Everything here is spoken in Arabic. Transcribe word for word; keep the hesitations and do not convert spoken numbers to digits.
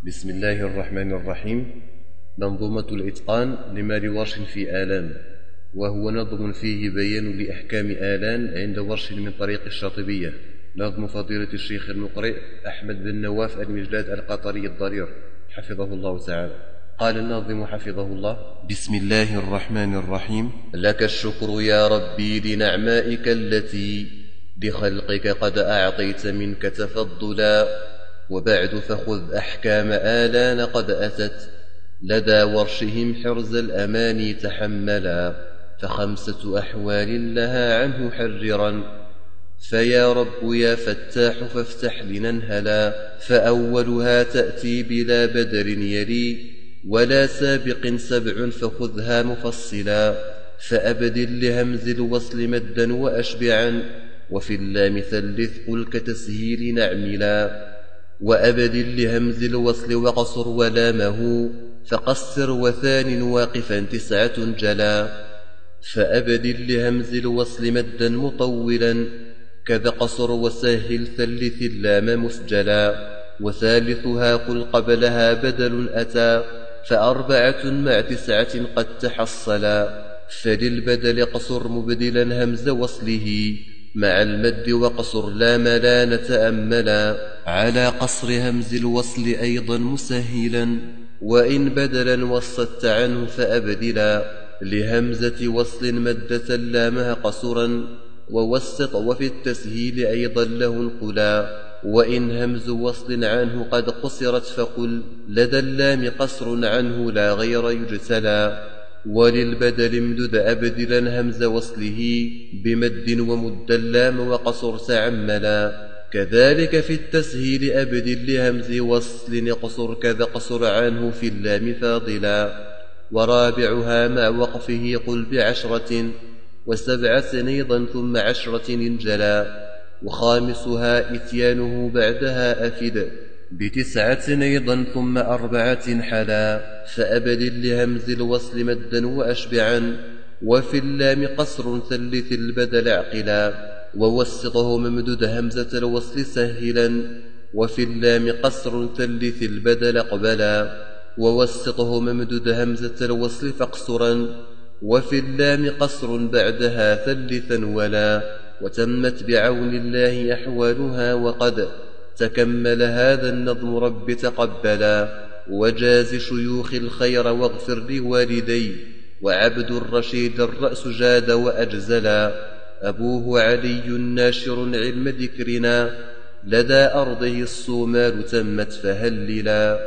بسم الله الرحمن الرحيم. منظومة الإتقان لمال ورش في آلان، وهو نظم فيه بيان لأحكام آلان عند ورش من طريق الشاطبية. نظم فضيلة الشيخ المقرئ أحمد بن نواف المجلاد القطري الضرير حفظه الله تعالى. قال الناظم حفظه الله: بسم الله الرحمن الرحيم. لك الشكر يا ربي لنعمائك التي لخلقك قد أعطيت منك تفضلا، وبعد فخذ أحكام آلان قد أتت لدى ورشهم حرز الأماني تحملا، فخمسة أحوال لها عنه حررا، فيا رب يا فتاح فافتح لننهلا. فأولها تأتي بلا بدر يلي ولا سابق سبع فخذها مفصلا، فأبدل لهمز الوصل مدا وأشبعا، وفي اللام ثلث قل كتسهيل نعملا، وأبدل لهمز الوصل وقصر ولامه، فقصر وثان واقفا تسعة جلا، فأبدل لهمز الوصل مدا مطولا، كذا قصر وسهل ثلث اللام مسجلا، وثالثها قل قبلها بدل أتى، فأربعة مع تسعة قد تحصلا، فللبدل قصر مبدلا همز وصله مع المد وقصر لام لا نتأملا، على قصر همز الوصل أيضا مسهلا، وإن بدلا وصدت عنه فأبدلا، لهمزة وصل مدة لامها قصرا ووسط، وفي التسهيل أيضا له انقلا، وإن همز وصل عنه قد قصرت فقل لدى اللام قصر عنه لا غير يجتلى، وللبدل امدد أبدلا همز وصله بمد ومد اللام وقصر تعملا، كذلك في التسهيل أبدل لهمز وصل قصر كذا قصر عنه في اللام فاضلا، ورابعها مع وقفه قل بعشرة وسبعة أيضا ثم عشرة انجلا، وخامسها إتيانه بعدها أفد بتسعة أيضا ثم أربعة حلا، فأبدل لهمز الوصل مدا وأشبعا، وفي اللام قصر ثلث البدل عقلا، ووسطه ممدود همزة الوصل سهلا، وفي اللام قصر ثلث البدل قبلا، ووسطه ممدود همزة الوصل فاقصرا، وفي اللام قصر بعدها ثلثا ولا، وتمت بعون الله أحوالها وقد تكمل هذا النظم رب تقبلا، وجاز شيوخ الخير واغفر لوالدي، وعبد الرشيد الرأس جاد وأجزلا، أبوه علي ناشر علم ذكرنا لدى أرضه الصومال تمت فهللا.